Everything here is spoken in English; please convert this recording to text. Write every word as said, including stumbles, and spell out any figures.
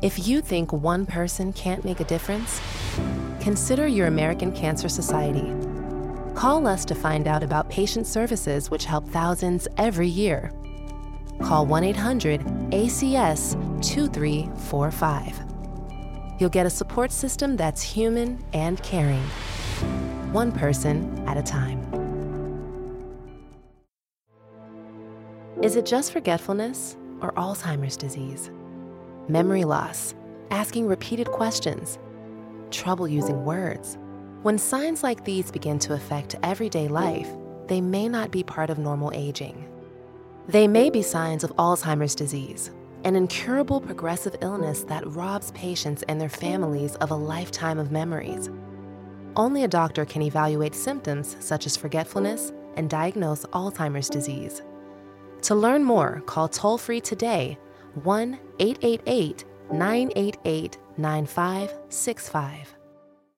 If you think one person can't make a difference, consider your American Cancer Society. Call us to find out about patient services which help thousands every year. Call one eight hundred A C S two three four five. You'll get a support system that's human and caring, one person at a time. Is it just forgetfulness or Alzheimer's disease? Memory loss, asking repeated questions, trouble using words. When signs like these begin to affect everyday life, they may not be part of normal aging. They may be signs of Alzheimer's disease, an incurable progressive illness that robs patients and their families of a lifetime of memories. Only a doctor can evaluate symptoms such as forgetfulness and diagnose Alzheimer's disease. To learn more, call toll-free today, one eight eight eight, nine eight eight, nine five six five.